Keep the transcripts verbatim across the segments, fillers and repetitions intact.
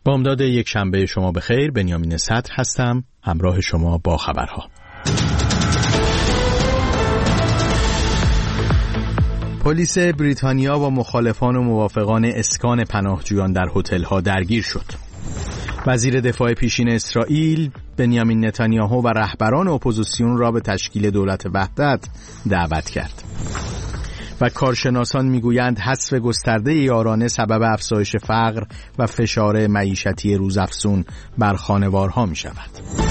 بامداد یک شنبه شما بخیر. بنیامین صدر هستم، همراه شما با خبرها. پلیس بریتانیا با مخالفان و موافقان اسکان پناهجویان در هتل‌ها درگیر شد. وزیر دفاع پیشین اسرائیل بنیامین نتانیاهو و رهبران اپوزیسیون را به تشکیل دولت وحدت دعوت کرد. و کارشناسان میگویند حذف گسترده یارانه سبب افزایش فقر و فشار معیشتی روزافزون بر خانوارها می شود.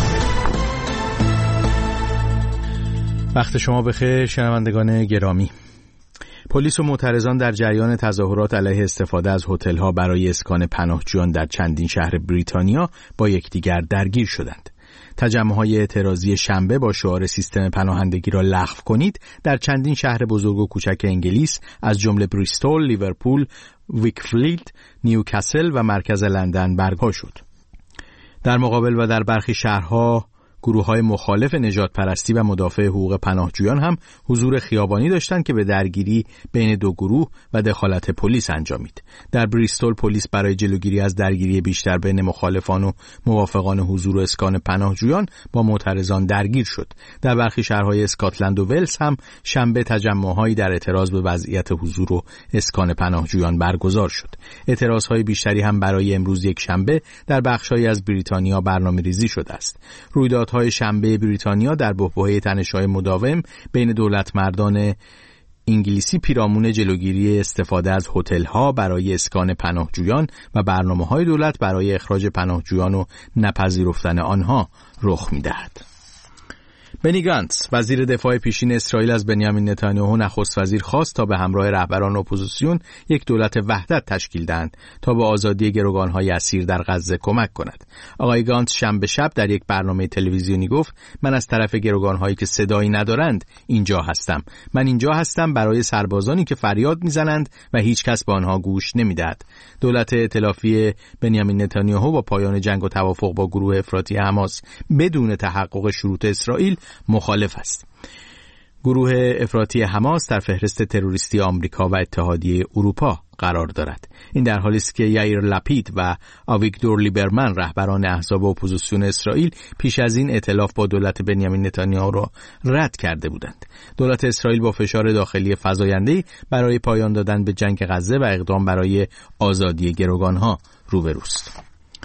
وقت شما بخیر شنوندگان گرامی. پلیس و معترضان در جریان تظاهرات علیه استفاده از هتل‌ها برای اسکان پناهجویان در چندین شهر بریتانیا با یکدیگر درگیر شدند. تجمع‌های اعتراضی شنبه با شعار سیستم پناهندگی را لغو کنید در چندین شهر بزرگ و کوچک انگلیس از جمله بریستول، لیورپول، ویکفیلد، نیوکاسل و مرکز لندن برپا شد. در مقابل و در برخی شهرها گروه‌های مخالف نژاد پرستی و مدافع حقوق پناهجویان هم حضور خیابانی داشتند که به درگیری بین دو گروه و دخالت پلیس انجامید. در بریستول پلیس برای جلوگیری از درگیری بیشتر بین مخالفان و موافقان حضور و اسکان پناهجویان با معترضان درگیر شد. در برخی شهرهای اسکاتلند و ولز هم شنبه تجمع‌هایی در اعتراض به وضعیت حضور و اسکان پناهجویان برگزار شد. اعتراضهای بیشتری هم برای امروز یک شنبه در بخش‌هایی از بریتانیا برنامه‌ریزی شده است. رویداد های شنبه بریتانیا در بحبوحه تنش‌های مداوم بین دولت مردان انگلیسی پیرامون جلوگیری استفاده از هتل‌ها برای اسکان پناهجویان و برنامه‌های دولت برای اخراج پناهجویان و نپذیرفتن آنها رخ می‌دهد. بنی گانتز وزیر دفاع پیشین اسرائیل از بنیامین نتانیاهو نخست وزیر خواست تا به همراه رهبران اپوزیسیون یک دولت وحدت تشکیل دهند تا به آزادی گروگان‌های اسیر در غزه کمک کند. آقای گانتز شنبه شب در یک برنامه تلویزیونی گفت: من از طرف گروگان‌هایی که صدایی ندارند اینجا هستم. من اینجا هستم برای سربازانی که فریاد میزنند و هیچ کس به آنها گوش نمیدهد. دولت ائتلافی بنیامین نتانیاهو با پایان جنگ و توافق با گروه افراطی حماس بدون تحقق شروط اسرائیل مخالف است. گروه افراطی حماس در فهرست تروریستی آمریکا و اتحادیه اروپا قرار دارد. این در حالی است که یائیر لپید و آویگدور لیبرمن رهبران احزاب اپوزیسیون اسرائیل پیش از این ائتلاف با دولت بنیامین نتانیاهو را رد کرده بودند. دولت اسرائیل با فشار داخلی فزاینده‌ای برای پایان دادن به جنگ غزه و اقدام برای آزادی گروگانها روبروست.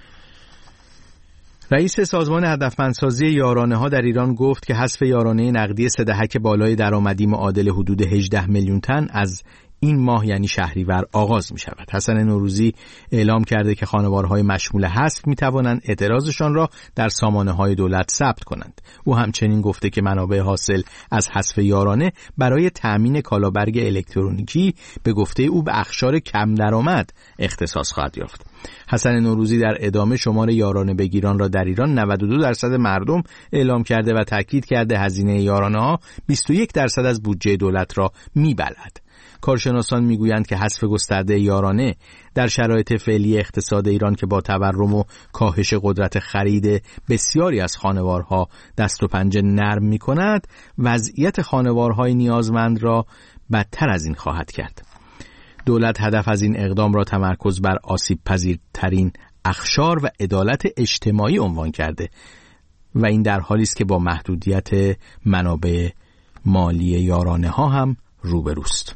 رئیس سازمان هدفمندسازی یارانه ها در ایران گفت که حذف یارانه نقدی سه دهک بالای درآمدی معادل حدود هجده میلیون تن از این ماه یعنی شهریور آغاز می شود. حسن نوروزی اعلام کرده که خانوارهای مشمول حذف می توانند اعتراضشان را در سامانه های دولت ثبت کنند. او همچنین گفته که منابع حاصل از حذف یارانه برای تأمین کالابرگ الکترونیکی به گفته او به اقشار کم درآمد اختصاص خواهد یافت. حسن نوروزی در ادامه شمار یارانه بگیران را در ایران نود و دو درصد مردم اعلام کرده و تاکید کرده هزینه یارانه ها بیست و یک درصد از بودجه دولت را می‌بلعد. کارشناسان میگویند که حذف گسترده یارانه در شرایط فعلی اقتصاد ایران که با تورم و کاهش قدرت خرید بسیاری از خانوارها دست و پنجه نرم می‌کند، وضعیت خانوارهای نیازمند را بدتر از این خواهد کرد. دولت هدف از این اقدام را تمرکز بر آسیب پذیرترین اقشار و عدالت اجتماعی عنوان کرده و این در حالی است که با محدودیت منابع مالی یارانه ها هم روبروست.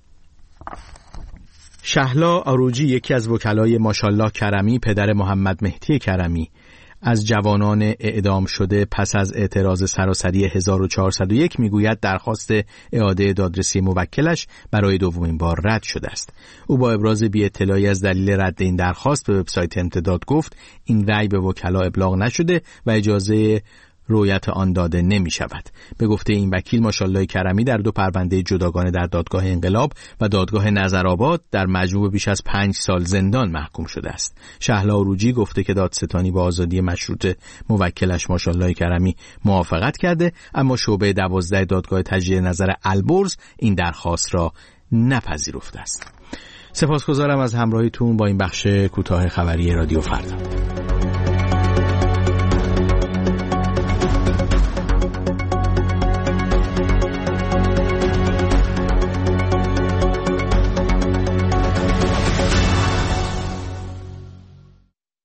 شهلا آروجی یکی از وکلای ماشالله کرمی پدر محمد مهدی کرمی از جوانان اعدام شده پس از اعتراض سراسری هزار و چهارصد و یک میگوید درخواست اعاده دادرسی موکلش برای دومین بار رد شده است. او با ابراز بی اطلاعی از دلیل رد این درخواست به وبسایت امتداد گفت این رأی به وکلا ابلاغ نشده و اجازه رویت آن داده نمی شود. به گفته این وکیل ماشالله کرمی در دو پرونده جداگانه در دادگاه انقلاب و دادگاه نظرآباد در مجموع بیش از پنج سال زندان محکوم شده است. شهلا آروجی گفته که دادستانی با آزادی مشروط موکلش ماشالله کرمی موافقت کرده، اما شعبه دوازده دادگاه تجدید نظر البرز این درخواست را نپذیرفته است. سپاسگزارم از همراهیتون با این بخش کوتاه خبری رادیو فردا.